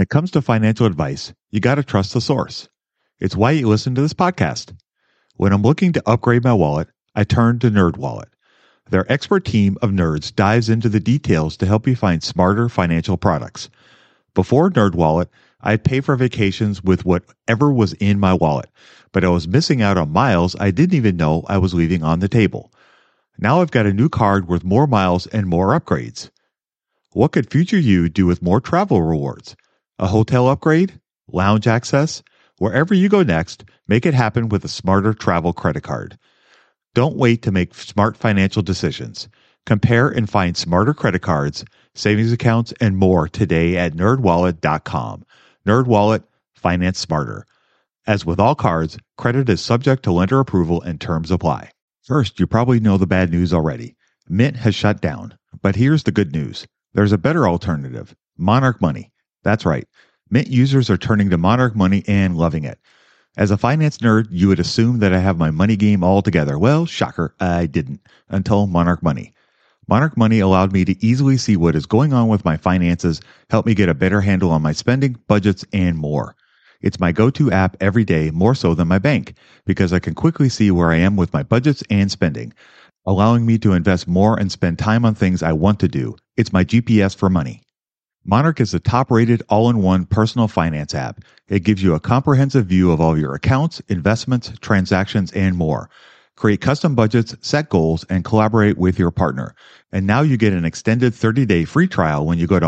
When it comes to financial advice, you got to trust the source. It's why you listen to this podcast. When I'm looking to upgrade my wallet, I turn to NerdWallet. Their expert team of nerds dives into the details to help you find smarter financial products. Before NerdWallet, I'd pay for vacations with whatever was in my wallet, but I was missing out on miles I didn't even know I was leaving on the table. Now I've got a new card worth more miles and more upgrades. What could future you do with more travel rewards? A hotel upgrade? Lounge access? Wherever you go next, make it happen with a smarter travel credit card. Don't wait to make smart financial decisions. Compare and find smarter credit cards, savings accounts, and more today at nerdwallet.com. NerdWallet, finance smarter. As with all cards, credit is subject to lender approval and terms apply. First, you probably know the bad news already. Mint has shut down. But here's the good news. There's a better alternative. Monarch Money. That's right. Mint users are turning to Monarch Money and loving it. As a finance nerd, you would assume that I have my money game all together. Well, shocker, I didn't, until Monarch Money. Monarch Money allowed me to easily see what is going on with my finances, help me get a better handle on my spending, budgets, and more. It's my go-to app every day, more so than my bank, because I can quickly see where I am with my budgets and spending, allowing me to invest more and spend time on things I want to do. It's my GPS for money. Monarch is the top-rated all-in-one personal finance app. It gives you a comprehensive view of all your accounts, investments, transactions, and more. Create custom budgets, set goals, and collaborate with your partner. And now you get an extended 30-day free trial when you go to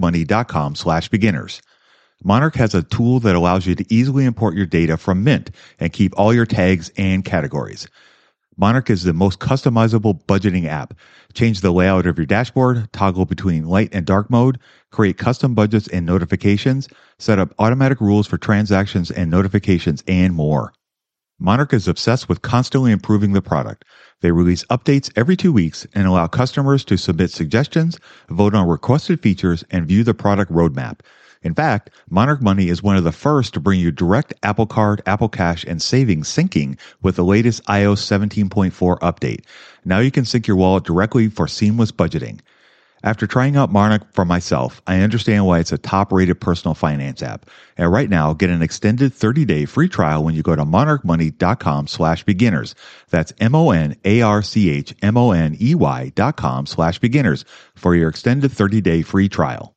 monarchmoney.com/beginners. Monarch has a tool that allows you to easily import your data from Mint and keep all your tags and categories. Monarch is the most customizable budgeting app. Change the layout of your dashboard, toggle between light and dark mode, create custom budgets and notifications, set up automatic rules for transactions and notifications, and more. Monarch is obsessed with constantly improving the product. They release updates every 2 weeks and allow customers to submit suggestions, vote on requested features, and view the product roadmap. In fact, Monarch Money is one of the first to bring you direct Apple Card, Apple Cash, and savings syncing with the latest iOS 17.4 update. Now you can sync your wallet directly for seamless budgeting. After trying out Monarch for myself, I understand why it's a top-rated personal finance app. And right now, get an extended 30-day free trial when you go to monarchmoney.com/beginners. That's monarchmoney.com/beginners for your extended 30-day free trial.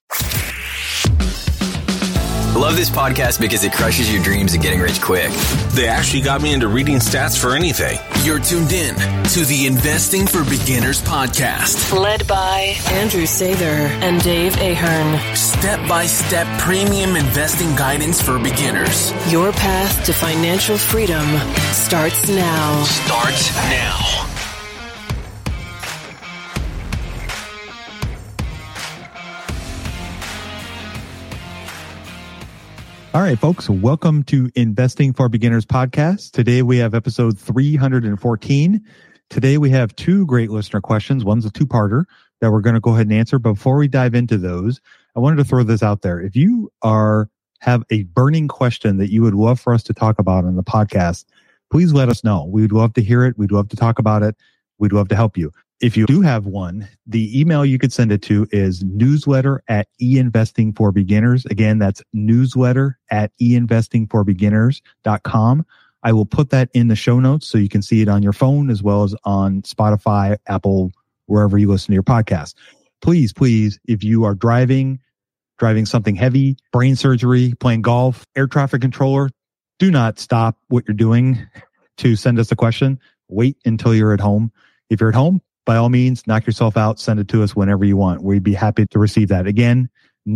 Love this podcast because it crushes your dreams of getting rich quick. They actually got me into reading stats for anything. You're tuned in to the Investing for Beginners podcast. Led by Andrew Sather and Dave Ahern. Step-by-step premium investing guidance for beginners. Your path to financial freedom starts now. Starts now. All right, folks, welcome to Investing for Beginners podcast. Today we have episode 314. Today we have two great listener questions. One's a two-parter that we're going to go ahead and answer. Before we dive into those, I wanted to throw this out there. If you have a burning question that you would love for us to talk about on the podcast, please let us know. We'd love to hear it. We'd love to talk about it. We'd love to help you. If you do have one, the email you could send it to is newsletter@einvestingforbeginners. Again, that's newsletter@einvestingforbeginners.com. I will put that in the show notes so you can see it on your phone as well as on Spotify, Apple, wherever you listen to your podcast. Please, if you are driving something heavy, brain surgery, playing golf, air traffic controller, do not stop what you're doing to send us a question. Wait until you're at home. If you're at home, by all means, knock yourself out. Send it to us whenever you want. We'd be happy to receive that. Again,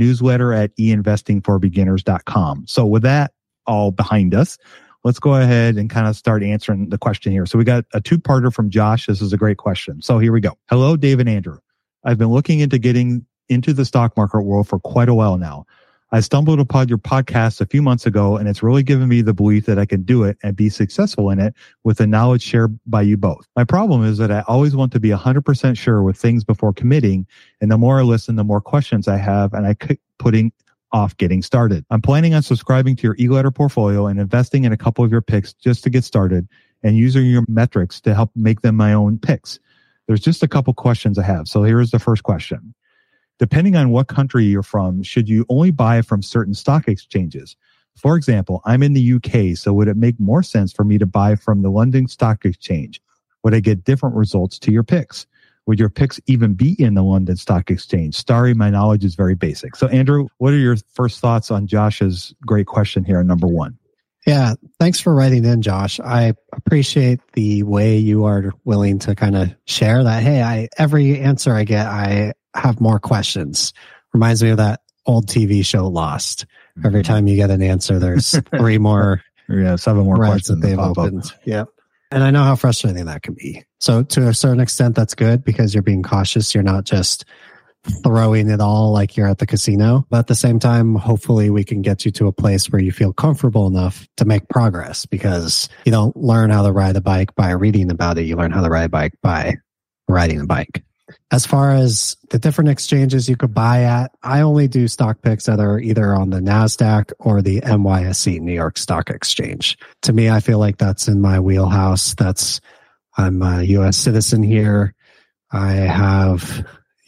newsletter@einvestingforbeginners.com. So with that all behind us, let's go ahead and kind of start answering the question here. So we got a two-parter from Josh. This is a great question. So here we go. Hello, Dave and Andrew. I've been looking into getting into the stock market world for quite a while now. I stumbled upon your podcast a few months ago, and it's really given me the belief that I can do it and be successful in it with the knowledge shared by you both. My problem is that I always want to be 100% sure with things before committing, and the more I listen, the more questions I have, and I keep putting off getting started. I'm planning on subscribing to your e-letter portfolio and investing in a couple of your picks just to get started and using your metrics to help make them my own picks. There's just a couple questions I have. So here's the first question. depending on what country you're from, should you only buy from certain stock exchanges? For example, I'm in the UK, so would it make more sense for me to buy from the London Stock Exchange? Would I get different results to your picks? Would your picks even be in the London Stock Exchange? Sorry, my knowledge is very basic. So Andrew, what are your first thoughts on Josh's great question here, number one? Yeah, thanks for writing in, Josh. I appreciate the way you are willing to kind of share that. Hey, every answer I get, I have more questions. Reminds me of that old TV show Lost. Every time you get an answer, there's 3 more. Yeah, 7 more questions that they've opened. Yeah. And I know how frustrating that can be. So to a certain extent, that's good because you're being cautious. You're not just throwing it all like you're at the casino. But at the same time, hopefully we can get you to a place where you feel comfortable enough to make progress, because you don't learn how to ride a bike by reading about it. You learn how to ride a bike by riding a bike. As far as the different exchanges you could buy at, I only do stock picks that are either on the NASDAQ or the NYSE, New York Stock Exchange. To me, I feel like that's in my wheelhouse. I'm a U.S. citizen here. I have,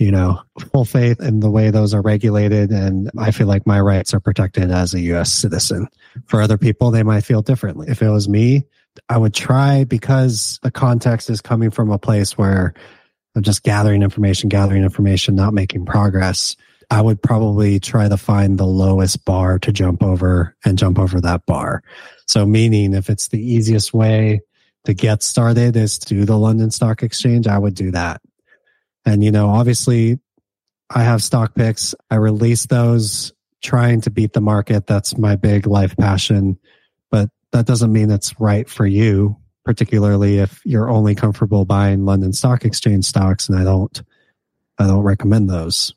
full faith in the way those are regulated, and I feel like my rights are protected as a U.S. citizen. For other people, they might feel differently. If it was me, I would try, because the context is coming from a place where I'm just gathering information, not making progress. I would probably try to find the lowest bar to jump over and jump over that bar. So meaning if it's the easiest way to get started is to do the London Stock Exchange, I would do that. And, obviously I have stock picks. I release those trying to beat the market. That's my big life passion, but that doesn't mean it's right for you, particularly if you're only comfortable buying London Stock Exchange stocks, and I don't recommend those.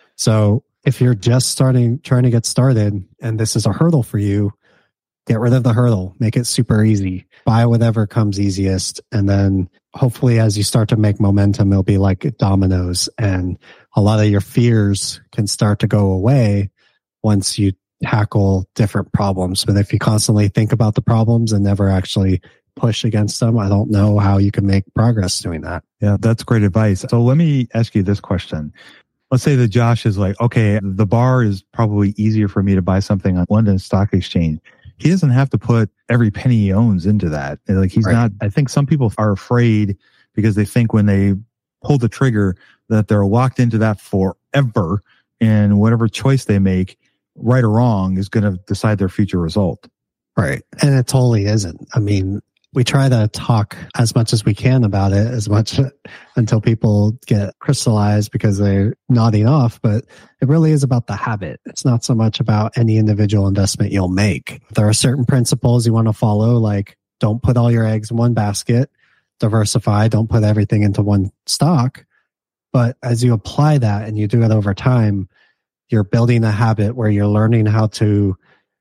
So if you're just trying to get started and this is a hurdle for you, get rid of the hurdle, make it super easy, buy whatever comes easiest. And then hopefully as you start to make momentum, it'll be like dominoes, and a lot of your fears can start to go away once you tackle different problems. But if you constantly think about the problems and never actually push against them, I don't know how you can make progress doing that. Yeah, that's great advice. So let me ask you this question. Let's say that Josh is like, okay, the bar is probably easier for me to buy something on London Stock Exchange. He doesn't have to put every penny he owns into that. Like he's not, I think some people are afraid because they think when they pull the trigger that they're locked into that forever, and whatever choice they make, right or wrong, is going to decide their future result. Right. And it totally isn't. I mean, we try to talk as much as we can about it, as much until people get crystallized because they're nodding off. But it really is about the habit. It's not so much about any individual investment you'll make. There are certain principles you want to follow, like don't put all your eggs in one basket, diversify, don't put everything into one stock. But as you apply that and you do it over time, you're building a habit where you're learning how to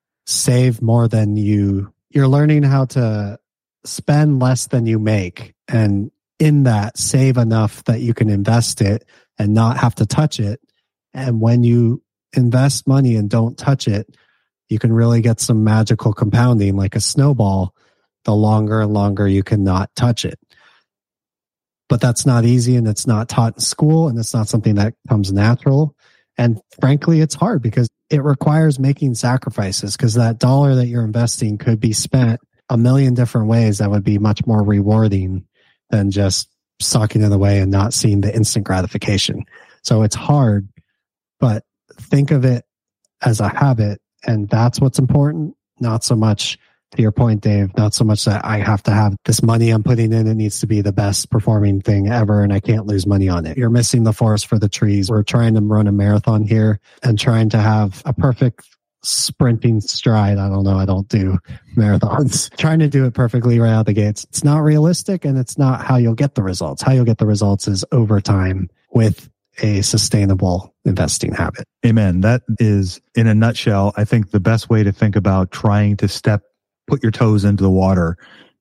save more than you're learning how to spend less than you make, and in that save enough that you can invest it and not have to touch it. And when you invest money and don't touch it, you can really get some magical compounding like a snowball the longer and longer you cannot touch it. But that's not easy, and it's not taught in school, and it's not something that comes natural. And frankly, it's hard because it requires making sacrifices, because that dollar that you're investing could be spent a million different ways that would be much more rewarding than just sucking it away and not seeing the instant gratification. So it's hard, but think of it as a habit, and that's what's important. Not so much, to your point, Dave, not so much that I have to have this money I'm putting in. It needs to be the best performing thing ever, and I can't lose money on it. You're missing the forest for the trees. We're trying to run a marathon here and trying to have a perfect sprinting stride. I don't know. I don't do marathons. Trying to do it perfectly right out the gates. It's not realistic, and it's not how you'll get the results. How you'll get the results is over time with a sustainable investing habit. Amen. That is, in a nutshell, I think the best way to think about trying to put your toes into the water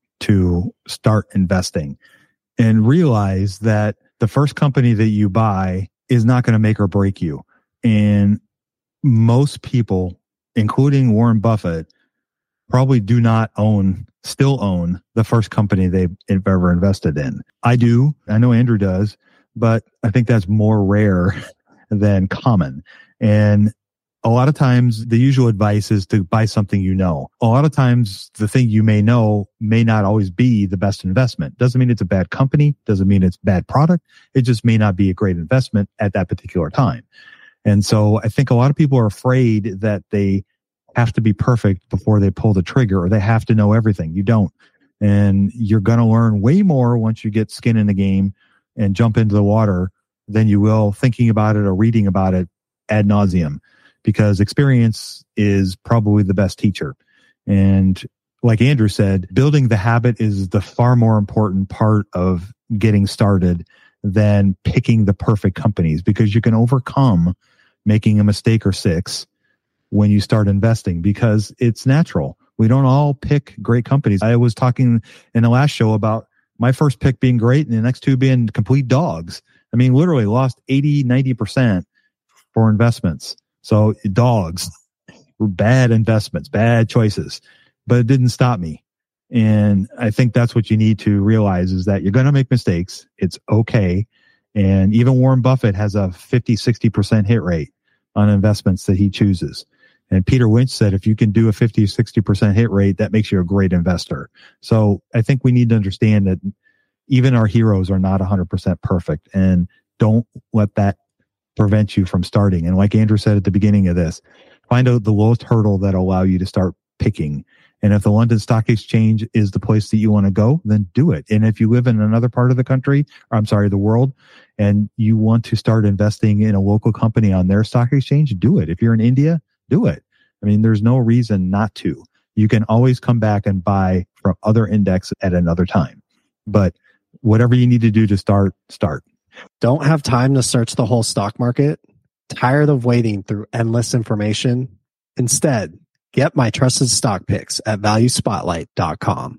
to start investing, and realize that the first company that you buy is not going to make or break you. And most people, including Warren Buffett, probably still own the first company they've ever invested in. I do. I know Andrew does, but I think that's more rare than common. And a lot of times the usual advice is to buy something you know. A lot of times the thing you may know may not always be the best investment. Doesn't mean it's a bad company. Doesn't mean it's bad product. It just may not be a great investment at that particular time. And so I think a lot of people are afraid that they have to be perfect before they pull the trigger, or they have to know everything. You don't. And you're going to learn way more once you get skin in the game and jump into the water than you will thinking about it or reading about it ad nauseum, because experience is probably the best teacher. And like Andrew said, building the habit is the far more important part of getting started than picking the perfect companies, because you can overcome making a mistake or six when you start investing, because it's natural. We don't all pick great companies. I was talking in the last show about my first pick being great and the next two being complete dogs. I mean, literally lost 80, 90% for investments. So dogs were bad investments, bad choices, but it didn't stop me. And I think that's what you need to realize, is that you're going to make mistakes. It's okay. And even Warren Buffett has a 50, 60% hit rate on investments that he chooses. And Peter Lynch said, if you can do a 50 or 60% hit rate, that makes you a great investor. So I think we need to understand that even our heroes are not 100% perfect, and don't let that prevent you from starting. And like Andrew said at the beginning of this, find out the lowest hurdle that'll allow you to start picking. And if the London Stock Exchange is the place that you want to go, then do it. And if you live in another part of the country, or I'm sorry, the world, and you want to start investing in a local company on their stock exchange, do it. If you're in India, do it. I mean, there's no reason not to. You can always come back and buy from other index at another time. But whatever you need to do to start. Don't have time to search the whole stock market? Tired of waiting through endless information? Instead, get my trusted stock picks at valuespotlight.com.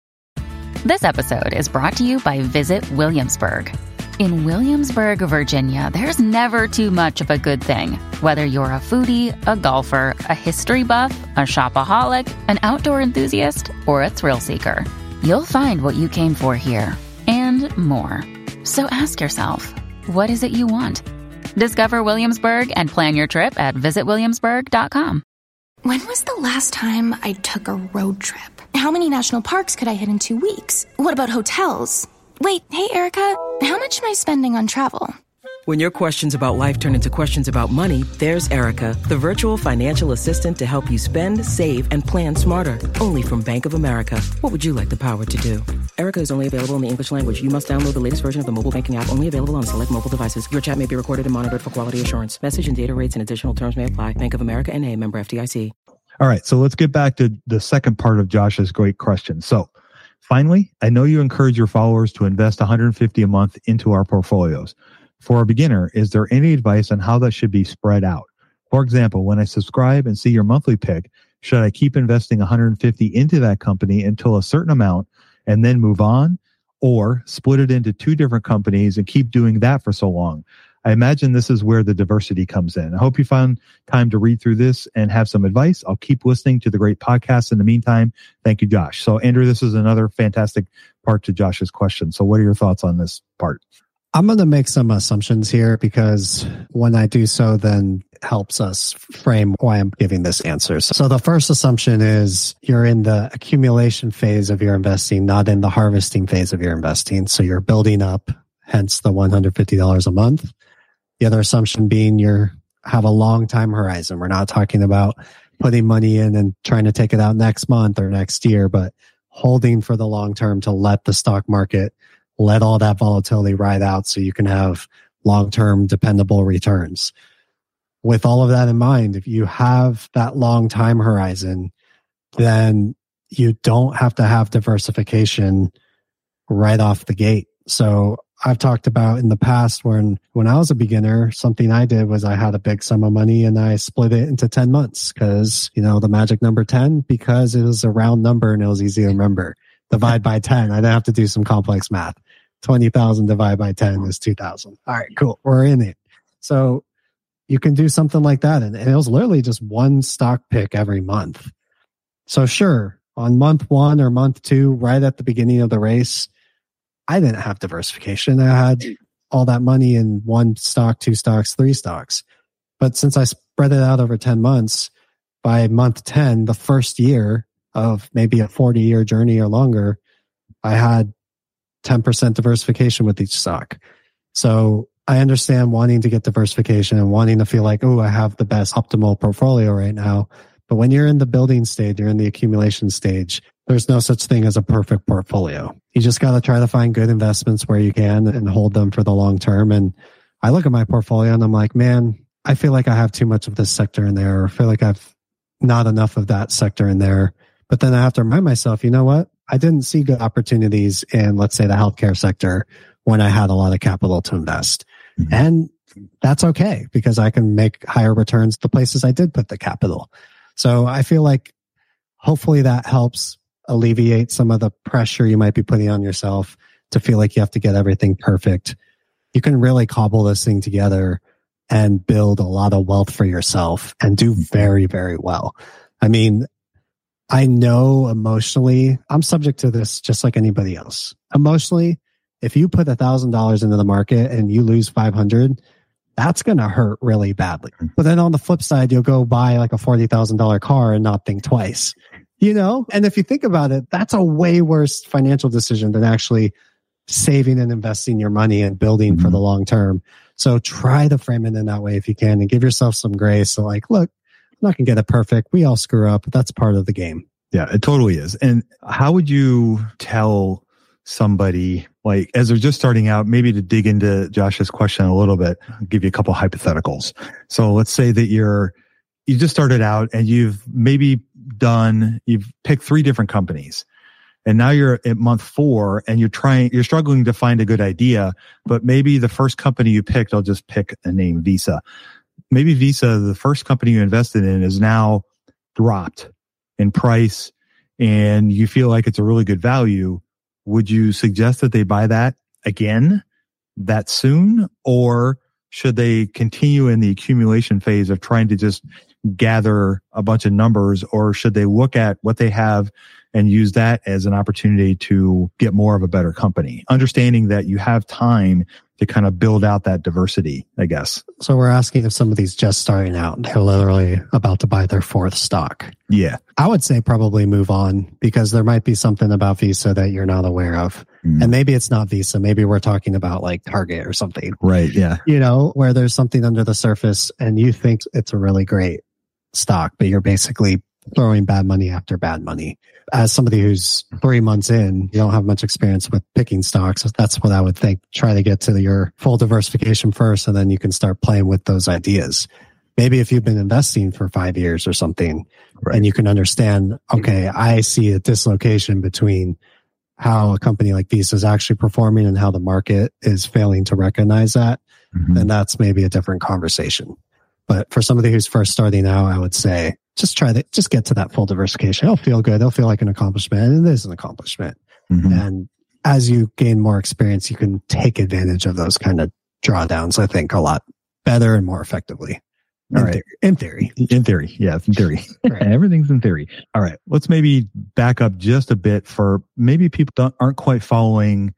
This episode is brought to you by Visit Williamsburg. In Williamsburg, Virginia, there's never too much of a good thing. Whether you're a foodie, a golfer, a history buff, a shopaholic, an outdoor enthusiast, or a thrill seeker, you'll find what you came for here and more. So ask yourself, what is it you want? Discover Williamsburg and plan your trip at visitwilliamsburg.com. When was the last time I took a road trip? How many national parks could I hit in 2 weeks? What about hotels? Wait, hey, Erica, how much am I spending on travel? When your questions about life turn into questions about money, there's Erica, the virtual financial assistant to help you spend, save, and plan smarter. Only from Bank of America. What would you like the power to do? Erica is only available in the English language. You must download the latest version of the mobile banking app, only available on select mobile devices. Your chat may be recorded and monitored for quality assurance. Message and data rates and additional terms may apply. Bank of America NA, member FDIC. All right, so let's get back to the second part of Josh's great question. So finally, I know you encourage your followers to invest $150 a month into our portfolios. For a beginner, is there any advice on how that should be spread out? For example, when I subscribe and see your monthly pick, should I keep investing $150 into that company until a certain amount and then move on, or split it into two different companies and keep doing that for so long? I imagine this is where the diversity comes in. I hope you found time to read through this and have some advice. I'll keep listening to the great podcast in the meantime. Thank you, Josh. So, Andrew, this is another fantastic part to Josh's question. So what are your thoughts on this part? I'm going to make some assumptions here, because when I do so, then helps us frame why I'm giving this answer. So the first assumption is you're in the accumulation phase of your investing, not in the harvesting phase of your investing. So you're building up, hence the $150 a month. The other assumption being you have a long time horizon. We're not talking about putting money in and trying to take it out next month or next year, but holding for the long term to let the stock market, let all that volatility ride out so you can have long-term dependable returns. With all of that in mind, if you have that long time horizon, then you don't have to have diversification right off the gate. So I've talked about in the past when I was a beginner, something I did was I had a big sum of money and I split it into 10 months because, the magic number 10, because it was a round number and it was easy to remember. Divide by 10. I didn't have to do some complex math. 20,000 divided by 10 is 2,000. All right, cool. We're in it. So you can do something like that. And it was literally just one stock pick every month. So sure, on month 1 or month 2, right at the beginning of the race, I didn't have diversification. I had all that money in one stock, two stocks, three stocks. But since I spread it out over 10 months, by month 10, the first year of maybe a 40-year journey or longer, I had 10% diversification with each stock. So I understand wanting to get diversification and wanting to feel like, oh, I have the best optimal portfolio right now. But when you're in the building stage, you're in the accumulation stage, there's no such thing as a perfect portfolio. You just got to try to find good investments where you can and hold them for the long term. And I look at my portfolio and I'm like, man, I feel like I have too much of this sector in there, or I feel like I've not enough of that sector in there. But then I have to remind myself, you know what? I didn't see good opportunities in, let's say, the healthcare sector when I had a lot of capital to invest. Mm-hmm. And that's okay, because I can make higher returns the places I did put the capital. So I feel like hopefully that helps alleviate some of the pressure you might be putting on yourself to feel like you have to get everything perfect. You can really cobble this thing together and build a lot of wealth for yourself and do very, very well. I mean, I know emotionally, I'm subject to this just like anybody else. Emotionally, if you put $1,000 into the market and you lose 500, that's going to hurt really badly. But then on the flip side, you'll go buy like a $40,000 car and not think twice, you know? And if you think about it, that's a way worse financial decision than actually saving and investing your money and building for the long term. So try to frame it in that way if you can, and give yourself some grace. So like, look, I'm not going to get it perfect. We all screw up. That's part of the game. Yeah, it totally is. And how would you tell somebody, like, as they're just starting out, maybe to dig into Josh's question a little bit, I'll give you a couple hypotheticals. So let's say that you just started out and you've picked 3 different companies. And now you're at month 4 and you're struggling to find a good idea, but maybe the first company you picked, I'll just pick a name, Visa. Maybe Visa, the first company you invested in, is now dropped in price and you feel like it's a really good value. Would you suggest that they buy that again that soon? Or should they continue in the accumulation phase of trying to just gather a bunch of numbers? Or should they look at what they have and use that as an opportunity to get more of a better company, understanding that you have time to kind of build out that diversity, I guess? So we're asking if somebody's just starting out, they're literally about to buy their 4th stock. Yeah. I would say probably move on, because there might be something about Visa that you're not aware of. And maybe it's not Visa. Maybe we're talking about like Target or something. Right. Yeah. You know, where there's something under the surface and you think it's a really great stock, but you're basically throwing bad money after bad money. As somebody who's 3 months in, you don't have much experience with picking stocks. That's what I would think. Try to get to your full diversification first, and then you can start playing with those ideas. Maybe if you've been investing for 5 years or something, right, and you can understand, okay, I see a dislocation between how a company like Visa is actually performing and how the market is failing to recognize that, then that's maybe a different conversation. But for somebody who's first starting out, I would say, just get to that full diversification. It'll feel good. It'll feel like an accomplishment. And it is an accomplishment. And as you gain more experience, you can take advantage of those kind of drawdowns, I think, a lot better and more effectively. In theory. Yeah, in theory. Right. Everything's in theory. All right. Let's maybe back up just a bit for maybe people aren't quite following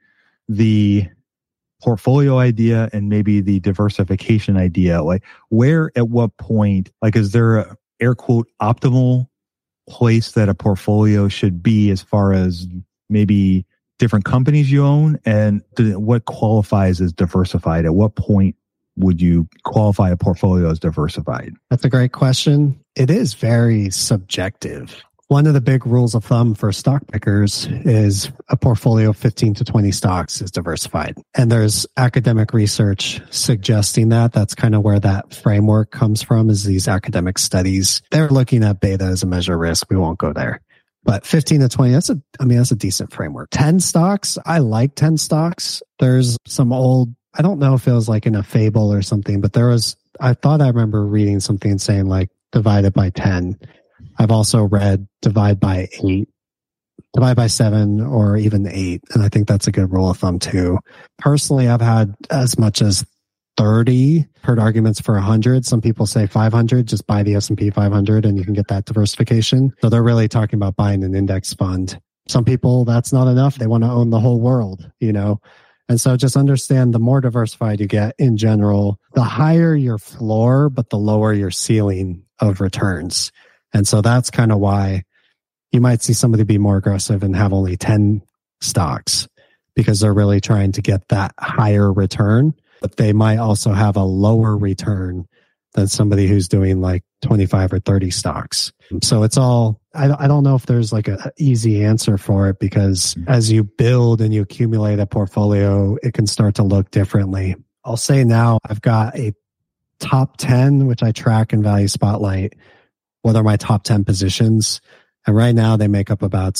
the portfolio idea and maybe the diversification idea. Like, where, at what point, like, is there a air quote optimal place that a portfolio should be as far as maybe different companies you own, and what qualifies as diversified? At what point would you qualify a portfolio as diversified? That's a great question. It is very subjective. One of the big rules of thumb for stock pickers is a portfolio of 15 to 20 stocks is diversified. And there's academic research suggesting that. That's kind of where that framework comes from, is these academic studies. They're looking at beta as a measure of risk. We won't go there. But 15 to 20, that's a decent framework. 10 stocks, I like 10 stocks. There's some old, I don't know if it was like in a fable or something, but I thought I remember reading something saying like divide it by 10. I've also read divide by 8, divide by 7, or even 8. And I think that's a good rule of thumb too. Personally, I've had as much as 30, heard arguments for 100. Some people say 500, just buy the S&P 500 and you can get that diversification. So they're really talking about buying an index fund. Some people, that's not enough. They want to own the whole world, you know? And so just understand the more diversified you get in general, the higher your floor, but the lower your ceiling of returns. And so that's kind of why you might see somebody be more aggressive and have only 10 stocks because they're really trying to get that higher return, but they might also have a lower return than somebody who's doing like 25 or 30 stocks. So it's all, I don't know if there's like an easy answer for it because as you build and you accumulate a portfolio, it can start to look differently. I'll say now I've got a top 10, which I track in Value Spotlight. What are my top 10 positions? And right now they make up about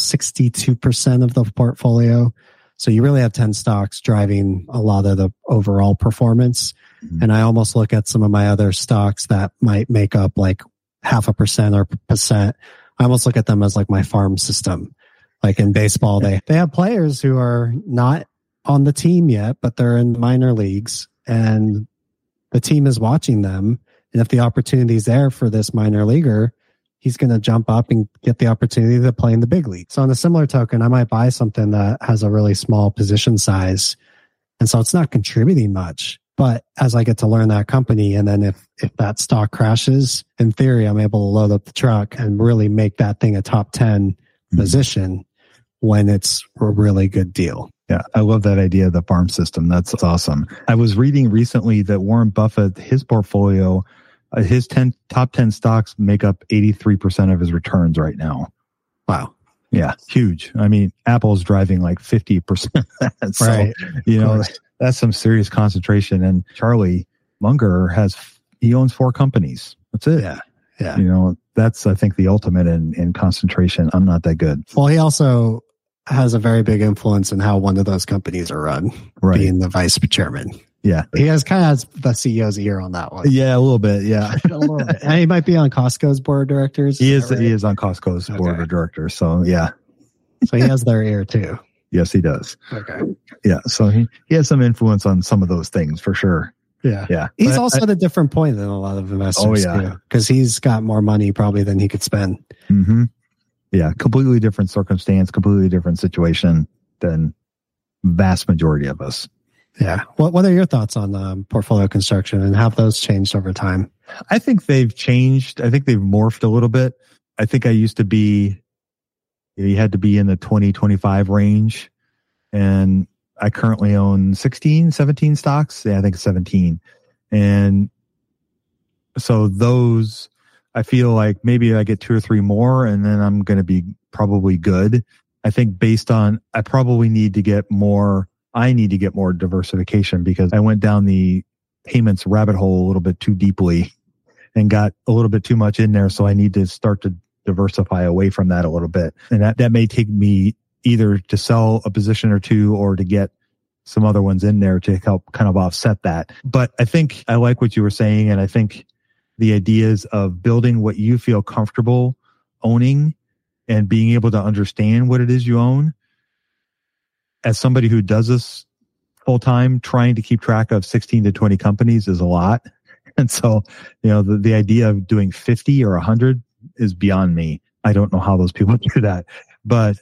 62% of the portfolio. So you really have 10 stocks driving a lot of the overall performance. And I almost look at some of my other stocks that might make up like 0.5% or percent. I almost look at them as like my farm system. Like in baseball, they have players who are not on the team yet, but they're in minor leagues and the team is watching them. And if the opportunity is there for this minor leaguer, he's going to jump up and get the opportunity to play in the big league. So on a similar token, I might buy something that has a really small position size. And so it's not contributing much. But as I get to learn that company, and then if that stock crashes, in theory, I'm able to load up the truck and really make that thing a top 10 position when it's a really good deal. Yeah, I love that idea of the farm system. That's awesome. I was reading recently that Warren Buffett, his portfolio, his top 10 stocks make up 83% of his returns right now. Wow. Yeah, huge. I mean, Apple's driving like 50%. So, right. You know, that's some serious concentration. And Charlie Munger he owns 4 companies. That's it. Yeah. You know, that's, I think, the ultimate in concentration. I'm not that good. Well, he also has a very big influence in how one of those companies are run, being the vice chairman. Yeah. He has kind of has the CEO's ear on that one. Yeah, a little bit. Yeah. A little bit. And he might be on Costco's board of directors. He is on Costco's board of directors. So, yeah. So he has their ear too. Yes, he does. Okay. Yeah. So he has some influence on some of those things for sure. Yeah. Yeah. He's also at a different point than a lot of investors. Oh, yeah. Because he's got more money probably than he could spend. Mm-hmm. Yeah. Completely different circumstance, completely different situation than vast majority of us. Yeah. What are your thoughts on portfolio construction and have those changed over time? I think they've changed. I think they've morphed a little bit. I think I used to be, you had to be in the 20, 25 range. And I currently own 16, 17 stocks. Yeah, I think 17. And so those, I feel like maybe I get 2 or 3 more and then I'm going to be probably good. I think based on, I need to get more diversification because I went down the payments rabbit hole a little bit too deeply and got a little bit too much in there. So I need to start to diversify away from that a little bit. And that may take me either to sell a position or 2 or to get some other ones in there to help kind of offset that. But I think I like what you were saying. And I think the ideas of building what you feel comfortable owning and being able to understand what it is you own. As somebody who does this full time, trying to keep track of 16 to 20 companies is a lot. And so, you know, the idea of doing 50 or 100 is beyond me. I don't know how those people do that. But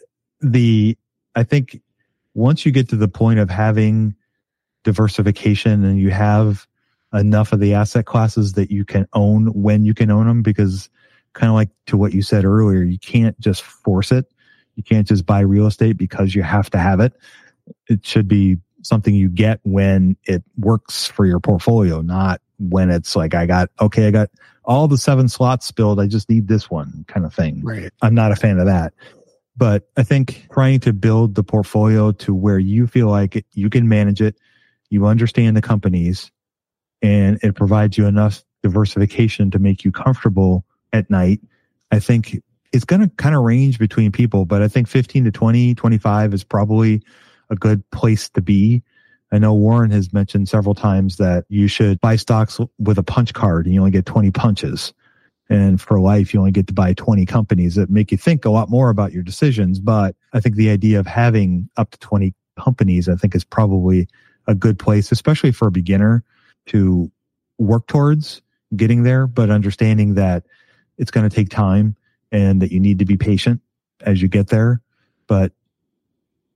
I think once you get to the point of having diversification and you have enough of the asset classes that you can own when you can own them, because kind of like to what you said earlier, you can't just force it. You can't just buy real estate because you have to have it. It should be something you get when it works for your portfolio, not when it's like, I got all the 7 slots filled. I just need this one kind of thing. Right. I'm not a fan of that. But I think trying to build the portfolio to where you feel like you can manage it, you understand the companies, and it provides you enough diversification to make you comfortable at night. I think it's going to kind of range between people, but I think 15 to 20, 25 is probably a good place to be. I know Warren has mentioned several times that you should buy stocks with a punch card and you only get 20 punches. And for life, you only get to buy 20 companies that make you think a lot more about your decisions. But I think the idea of having up to 20 companies, I think is probably a good place, especially for a beginner to work towards getting there, but understanding that it's going to take time and that you need to be patient as you get there. But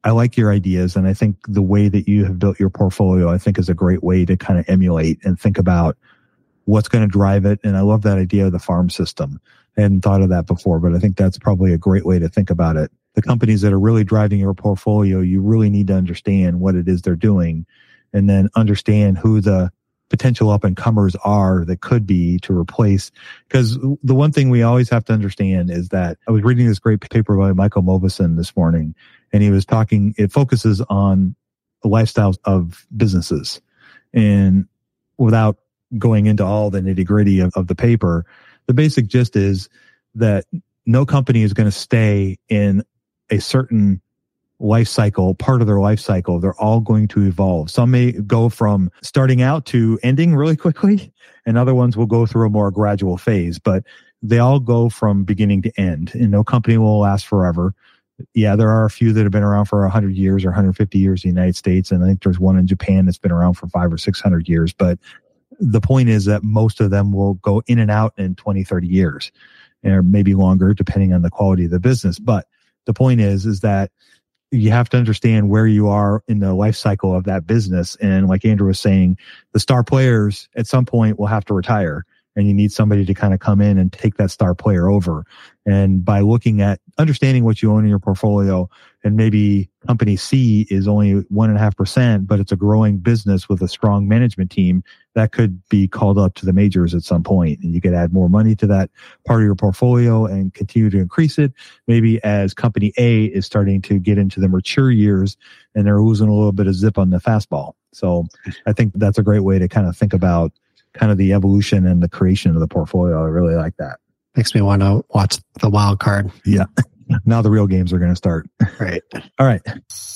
I like your ideas. And I think the way that you have built your portfolio, I think is a great way to kind of emulate and think about what's going to drive it. And I love that idea of the farm system. I hadn't thought of that before, but I think that's probably a great way to think about it. The companies that are really driving your portfolio, you really need to understand what it is they're doing and then understand who the potential up-and-comers are that could be to replace. Because the one thing we always have to understand is that I was reading this great paper by Michael Mauboussin this morning, and he was talking, it focuses on the lifestyles of businesses. And without going into all the nitty-gritty of the paper, the basic gist is that no company is going to stay in a certain life cycle, part of their life cycle. They're all going to evolve. Some may go from starting out to ending really quickly, and other ones will go through a more gradual phase, but they all go from beginning to end, and no company will last forever. Yeah, there are a few that have been around for 100 years or 150 years in the United States, and I think there's one in Japan that's been around for 500 or 600 years, but the point is that most of them will go in and out in 20, 30 years, or maybe longer, depending on the quality of the business. But the point is that you have to understand where you are in the life cycle of that business. And like Andrew was saying, the star players at some point will have to retire, and you need somebody to kind of come in and take that star player over. And by looking at understanding what you own in your portfolio, and maybe company C is only 1.5%, but it's a growing business with a strong management team, that could be called up to the majors at some point, and you could add more money to that part of your portfolio and continue to increase it. Maybe as company A is starting to get into the mature years and they're losing a little bit of zip on the fastball. So I think that's a great way to kind of think about kind of the evolution and the creation of the portfolio. I really like that. Makes me want to watch the wild card. Yeah. Now the real games are going to start. Right. All right.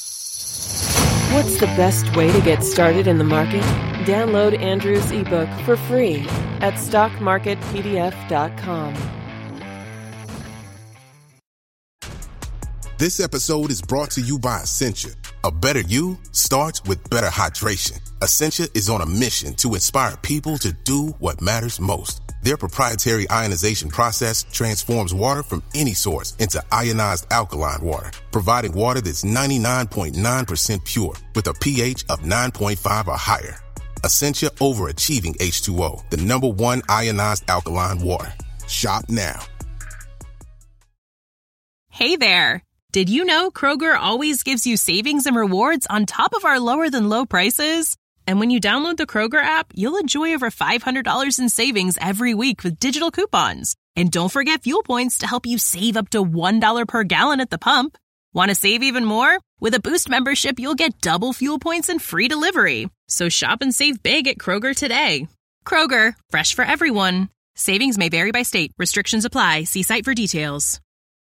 What's the best way to get started in the market? Download Andrew's ebook for free at stockmarketpdf.com. This episode is brought to you by Essentia. A better you starts with better hydration. Essentia is on a mission to inspire people to do what matters most. Their proprietary ionization process transforms water from any source into ionized alkaline water, providing water that's 99.9% pure with a pH of 9.5 or higher. Essentia overachieving H2O, the #1 ionized alkaline water. Shop now. Hey there. Did you know Kroger always gives you savings and rewards on top of our lower than low prices? And when you download the Kroger app, you'll enjoy over $500 in savings every week with digital coupons. And don't forget fuel points to help you save up to $1 per gallon at the pump. Want to save even more? With a Boost membership, you'll get double fuel points and free delivery. So shop and save big at Kroger today. Kroger, fresh for everyone. Savings may vary by state. Restrictions apply. See site for details.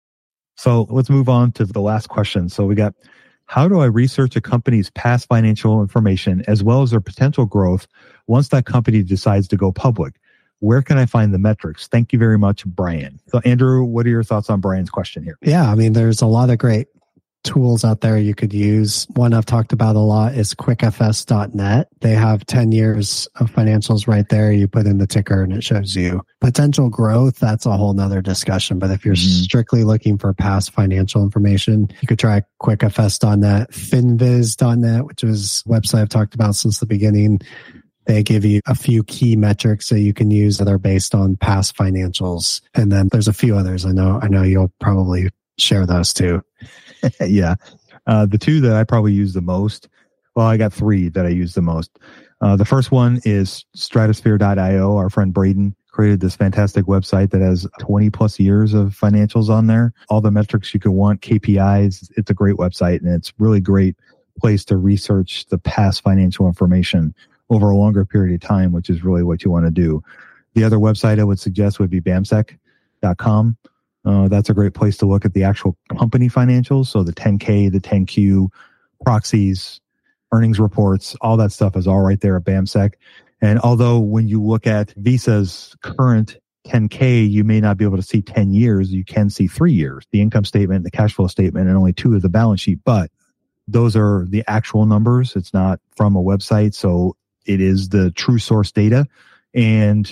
So let's move on to the last question. So we got, how do I research a company's past financial information as well as their potential growth once that company decides to go public? Where can I find the metrics? Thank you very much, Brian. So Andrew, what are your thoughts on Brian's question here? Yeah, I mean, there's a lot of great tools out there you could use. One I've talked about a lot is quickfs.net. They have 10 years of financials right there. You put in the ticker and it shows you potential growth. That's a whole nother discussion. But if you're strictly looking for past financial information, you could try quickfs.net, finviz.net, which is a website I've talked about since the beginning. They give you a few key metrics that you can use that are based on past financials. And then there's a few others. I know you'll probably share those too. Yeah. The two that I probably use the most, well, I got three that I use the most. The first one is stratosphere.io. Our friend Braden created this fantastic website that has 20 plus years of financials on there. All the metrics you could want, KPIs. It's a great website, and it's really great place to research the past financial information over a longer period of time, which is really what you want to do. The other website I would suggest would be bamsec.com. That's a great place to look at the actual company financials. So the 10K, the 10Q, proxies, earnings reports, all that stuff is all right there at BAMSEC. And although when you look at Visa's current 10K, you may not be able to see 10 years, you can see 3 years, the income statement, the cash flow statement, and only 2 of the balance sheet. But those are the actual numbers. It's not from a website. So it is the true source data. And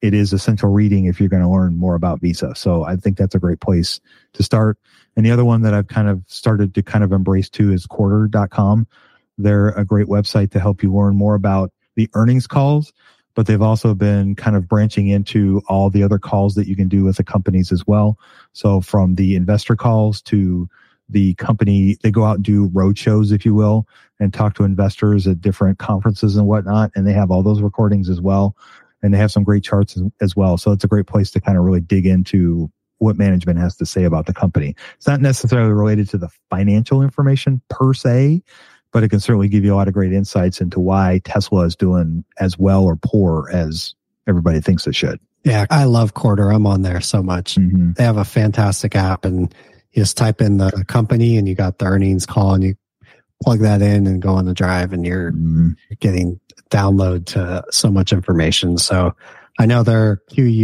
it is essential reading if you're going to learn more about Visa. So I think that's a great place to start. And the other one that I've kind of started to kind of embrace too is Quarter.com. They're a great website to help you learn more about the earnings calls, but they've also been kind of branching into all the other calls that you can do with the companies as well. So from the investor calls to the company, they go out and do road shows, if you will, and talk to investors at different conferences and whatnot. And they have all those recordings as well. And they have some great charts as well. So it's a great place to kind of really dig into what management has to say about the company. It's not necessarily related to the financial information per se, but it can certainly give you a lot of great insights into why Tesla is doing as well or poor as everybody thinks it should. Yeah, I love Quarter. I'm on there so much. Mm-hmm. They have a fantastic app, and you just type in the company and you got the earnings call and you plug that in and go on the drive and you're getting download to so much information. So I know they're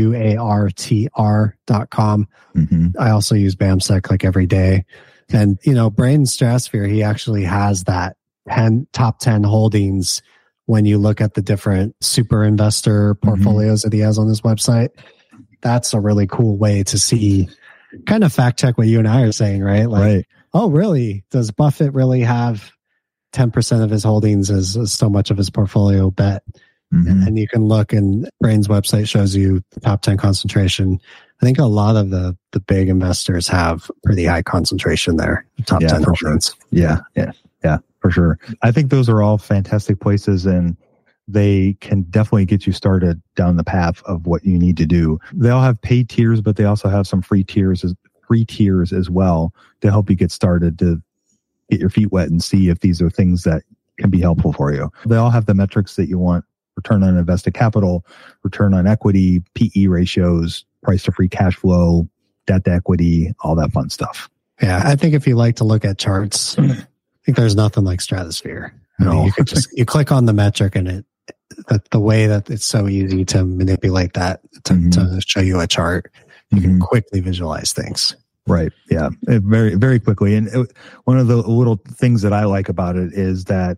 QUARTR.com. Mm-hmm. I also use BAMSEC like every day. And, Braden Stratosphere, he actually has that top 10 holdings when you look at the different super investor portfolios that he has on his website. That's a really cool way to see, kind of fact check what you and I are saying, right? Like, right. Oh, really? Does Buffett really have 10% of his holdings as so much of his portfolio bet? Mm-hmm. And you can look, and Brain's website shows you the top 10 concentration. I think a lot of the big investors have pretty high concentration there. Top 10 holdings. Sure. Yeah, for sure. I think those are all fantastic places, and they can definitely get you started down the path of what you need to do. They all have paid tiers, but they also have some free tiers as well to help you get started, to get your feet wet and see if these are things that can be helpful for you. They all have the metrics that you want: return on invested capital, return on equity, PE ratios, price to free cash flow, debt to equity, all that fun stuff. Yeah, I think if you like to look at charts, I think there's nothing like Stratosphere. You could you click on the metric, and the way that it's so easy to manipulate that to show you a chart, you can quickly visualize things. Right. Yeah. Very, very quickly. And one of the little things that I like about it is that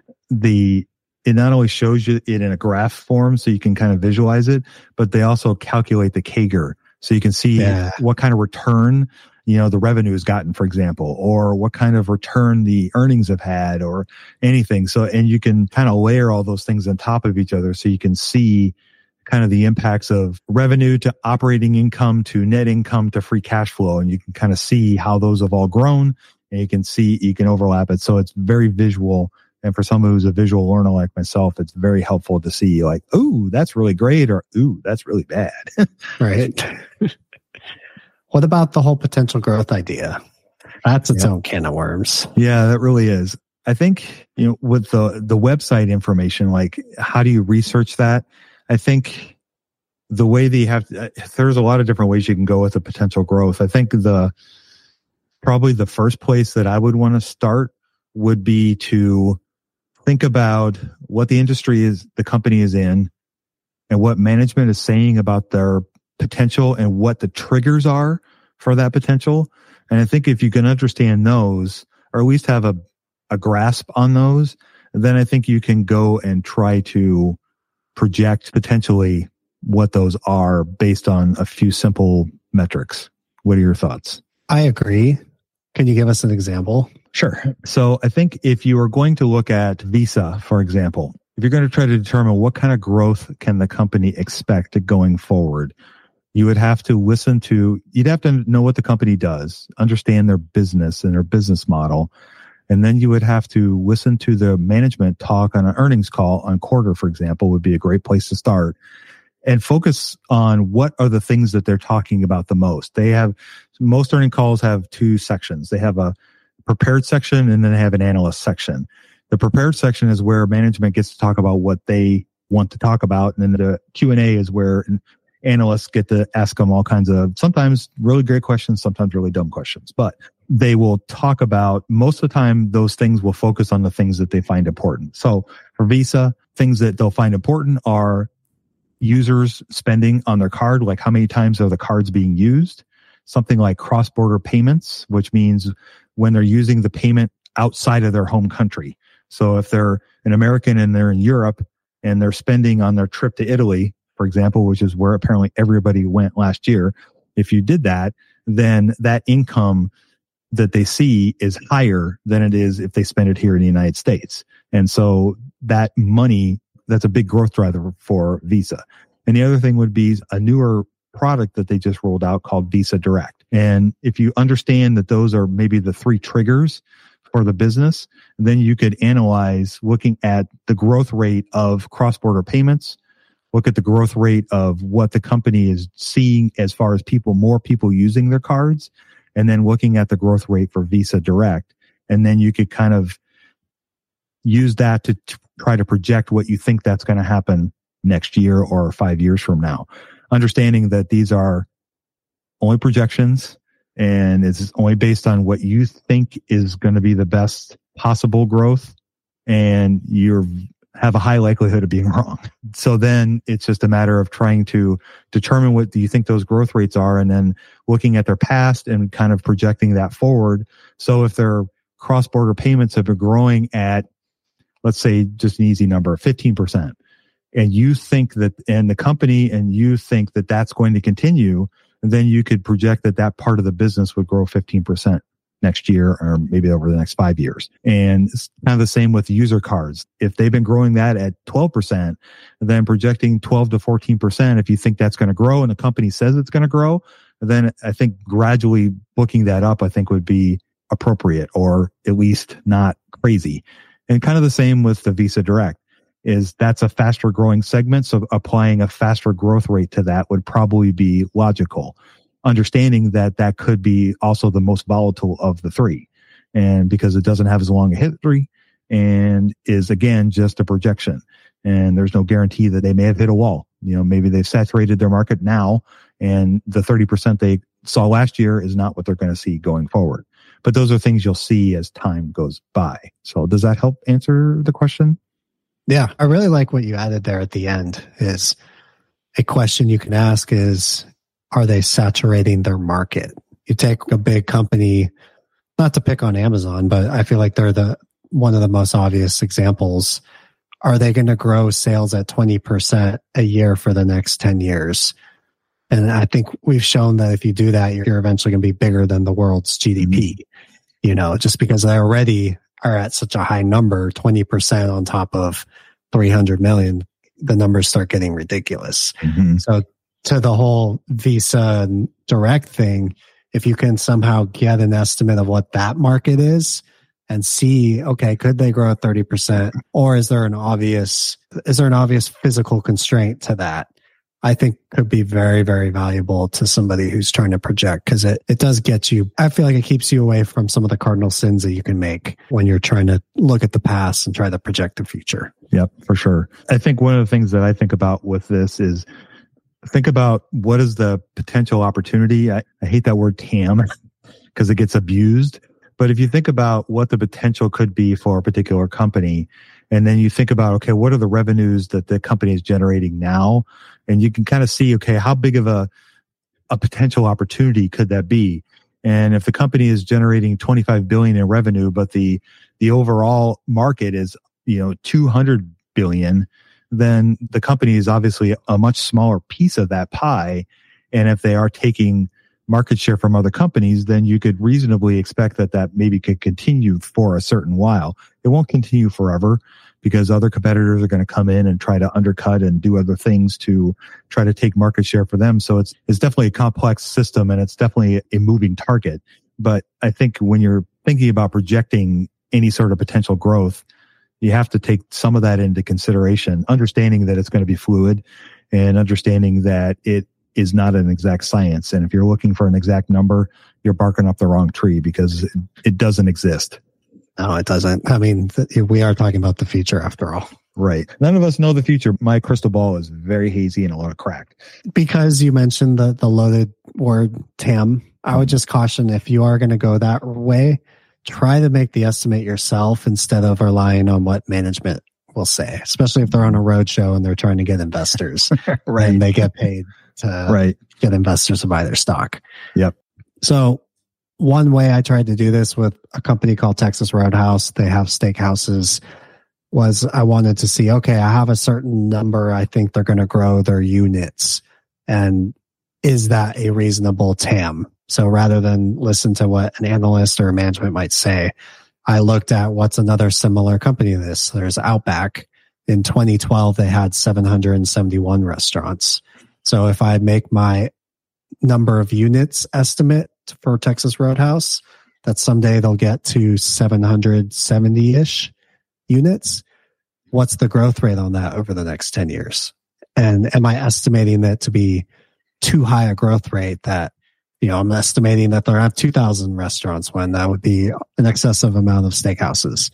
it not only shows you it in a graph form so you can kind of visualize it, but they also calculate the CAGR. So you can see what kind of return, the revenue has gotten, for example, or what kind of return the earnings have had, or anything. So, and you can kind of layer all those things on top of each other so you can see kind of the impacts of revenue to operating income to net income to free cash flow. And you can kind of see how those have all grown, and you can overlap it. So it's very visual. And for someone who's a visual learner like myself, it's very helpful to see, like, ooh, that's really great, or ooh, that's really bad. Right. What about the whole potential growth idea? That's its own can of worms. Yeah, that really is. I think, with the website information, like, how do you research that? I think the way that you have to, there's a lot of different ways you can go with the potential growth. I think probably the first place that I would want to start would be to think about what the industry is, the company is in, and what management is saying about their potential and what the triggers are for that potential. And I think if you can understand those, or at least have a grasp on those, then I think you can go and try to project potentially what those are based on a few simple metrics. What are your thoughts? I agree. Can you give us an example? Sure. So I think if you are going to look at Visa, for example, if you're going to try to determine what kind of growth can the company expect going forward, you would have to you'd have to know what the company does, understand their business and their business model. And then you would have to listen to the management talk on an earnings call on Quarter, for example, would be a great place to start, and focus on what are the things that they're talking about the most. Most earning calls have two sections. They have a prepared section, and then they have an analyst section. The prepared section is where management gets to talk about what they want to talk about. And then the Q&A is where analysts get to ask them all kinds of, sometimes really great questions, sometimes really dumb questions. But they will talk about, most of the time, those things will focus on the things that they find important. So for Visa, things that they'll find important are users spending on their card, like how many times are the cards being used? Something like cross-border payments, which means when they're using the payment outside of their home country. So if they're an American and they're in Europe and they're spending on their trip to Italy for example, which is where apparently everybody went last year. If you did that, then that income that they see is higher than it is if they spend it here in the United States. And so that money, that's a big growth driver for Visa. And the other thing would be a newer product that they just rolled out called Visa Direct. And if you understand that those are maybe the 3 triggers for the business, then you could analyze looking at the growth rate of cross-border payments, look at the growth rate of what the company is seeing as far as more people using their cards, and then looking at the growth rate for Visa Direct. And then you could kind of use that to try to project what you think that's going to happen next year or 5 years from now. Understanding that these are only projections and it's only based on what you think is going to be the best possible growth, and you have a high likelihood of being wrong. So then it's just a matter of trying to determine what do you think those growth rates are, and then looking at their past and kind of projecting that forward. So if their cross-border payments have been growing at, let's say, just an easy number, 15%, and you think that, and the company, and you think that that's going to continue, then you could project that that part of the business would grow 15% next year, or maybe over the next 5 years. And it's kind of the same with user cards. If they've been growing that at 12%, then projecting 12 to 14%, if you think that's going to grow and the company says it's going to grow, then I think gradually booking that up, I think would be appropriate, or at least not crazy. And kind of the same with the Visa Direct, is that's a faster growing segment. So applying a faster growth rate to that would probably be logical. Understanding that that could be also the most volatile of the 3. And because it doesn't have as long a history and is, again, just a projection. And there's no guarantee that they may have hit a wall. You know, maybe they've saturated their market now, and the 30% they saw last year is not what they're going to see going forward. But those are things you'll see as time goes by. So does that help answer the question? Yeah, I really like what you added there at the end. Is a question you can ask is, are they saturating their market? You take a big company, not to pick on Amazon, but I feel like they're one of the most obvious examples. Are they going to grow sales at 20% a year for the next 10 years? And I think we've shown that if you do that, you're eventually going to be bigger than the world's GDP. You know, just because they already are at such a high number, 20% on top of 300 million, the numbers start getting ridiculous. Mm-hmm. So to the whole Visa Direct thing, if you can somehow get an estimate of what that market is and see, okay, could they grow at 30%, or is there an obvious physical constraint to that? I think could be very, very valuable to somebody who's trying to project, because it does get you, I feel like it keeps you away from some of the cardinal sins that you can make when you're trying to look at the past and try to project the future. Yep, for sure. I think one of the things that I think about with this is think about what is the potential opportunity. I hate that word TAM because it gets abused. But if you think about what the potential could be for a particular company, and then you think about, okay, what are the revenues that the company is generating now? And you can kind of see, okay, how big of a potential opportunity could that be? And if the company is generating $25 billion in revenue, but the overall market is, $200 billion, then the company is obviously a much smaller piece of that pie. And if they are taking market share from other companies, then you could reasonably expect that maybe could continue for a certain while. It won't continue forever, because other competitors are going to come in and try to undercut and do other things to try to take market share for them. So it's definitely a complex system, and it's definitely a moving target. But I think when you're thinking about projecting any sort of potential growth, you have to take some of that into consideration, understanding that it's going to be fluid and understanding that it is not an exact science. And if you're looking for an exact number, you're barking up the wrong tree, because it doesn't exist. No, it doesn't. I mean, we are talking about the future after all. Right. None of us know the future. My crystal ball is very hazy and a lot of cracked. Because you mentioned the loaded word TAM, I would just caution, if you are going to go that way, try to make the estimate yourself instead of relying on what management will say, especially if they're on a roadshow and they're trying to get investors. Right. And they get paid to get investors to buy their stock. Yep. So one way I tried to do this with a company called Texas Roadhouse, they have steakhouses. was I wanted to see, okay, I have a certain number. I think they're going to grow their units. And is that a reasonable TAM? So rather than listen to what an analyst or management might say, I looked at what's another similar company to this. There's Outback. In 2012, they had 771 restaurants. So if I make my number of units estimate for Texas Roadhouse, that someday they'll get to 770-ish units, what's the growth rate on that over the next 10 years? And am I estimating that to be too high a growth rate that, I'm estimating that they'll have 2,000 restaurants when that would be an excessive amount of steakhouses.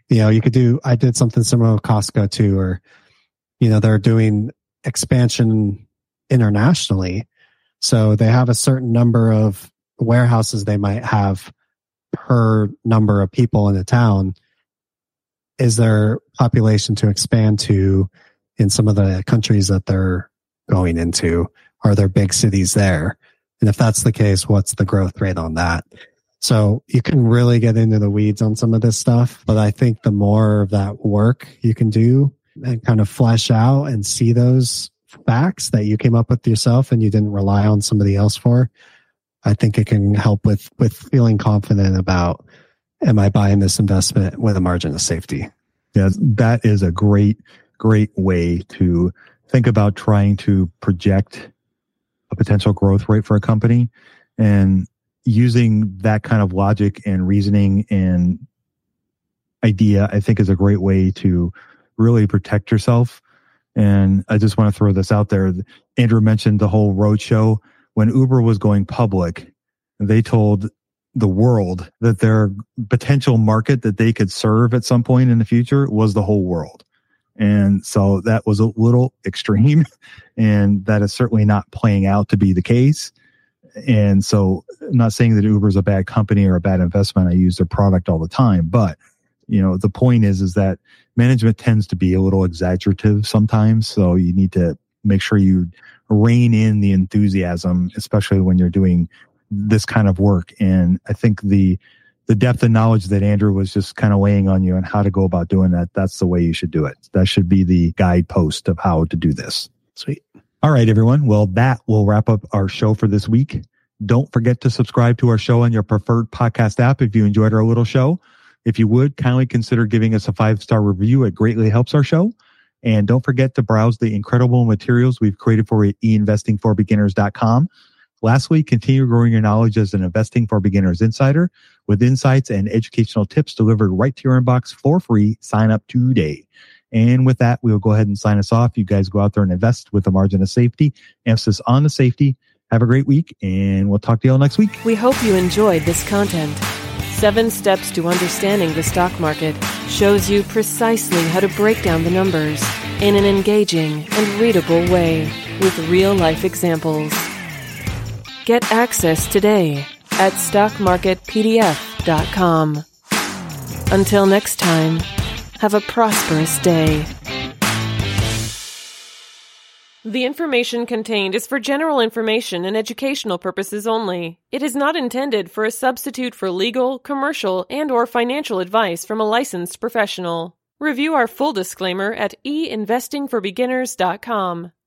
I did something similar with Costco too, or, they're doing expansion internationally. So they have a certain number of warehouses they might have per number of people in a town. Is there population to expand to in some of the countries that they're going into? Are there big cities there? And if that's the case, what's the growth rate on that? So you can really get into the weeds on some of this stuff, but I think the more of that work you can do and kind of flesh out and see those facts that you came up with yourself and you didn't rely on somebody else for, I think it can help with feeling confident about, am I buying this investment with a margin of safety? Yeah, that is a great way to think about trying to project a potential growth rate for a company, and using that kind of logic and reasoning and idea, I think, is a great way to really protect yourself. And I just want to throw this out there. Andrew mentioned the whole roadshow. When Uber was going public, they told the world that their potential market that they could serve at some point in the future was the whole world. And so that was a little extreme, and that is certainly not playing out to be the case. And so I'm not saying that Uber is a bad company or a bad investment. I use their product all the time. But, the point is that management tends to be a little exaggerative sometimes. So you need to make sure you rein in the enthusiasm, especially when you're doing this kind of work. And I think the depth of knowledge that Andrew was just kind of laying on you and how to go about doing that, that's the way you should do it. That should be the guidepost of how to do this. Sweet. All right, everyone. Well, that will wrap up our show for this week. Don't forget to subscribe to our show on your preferred podcast app if you enjoyed our little show. If you would, kindly consider giving us a 5-star review. It greatly helps our show. And don't forget to browse the incredible materials we've created for you at einvestingforbeginners.com. Lastly, continue growing your knowledge as an Investing for Beginners insider with insights and educational tips delivered right to your inbox for free. Sign up today. And with that, we'll go ahead and sign us off. You guys go out there and invest with a margin of safety. Emphasis on the safety. Have a great week, and we'll talk to you all next week. We hope you enjoyed this content. 7 Steps to Understanding the Stock Market shows you precisely how to break down the numbers in an engaging and readable way with real-life examples. Get access today at stockmarketpdf.com. Until next time, have a prosperous day. The information contained is for general information and educational purposes only. It is not intended for a substitute for legal, commercial, and/or financial advice from a licensed professional. Review our full disclaimer at einvestingforbeginners.com.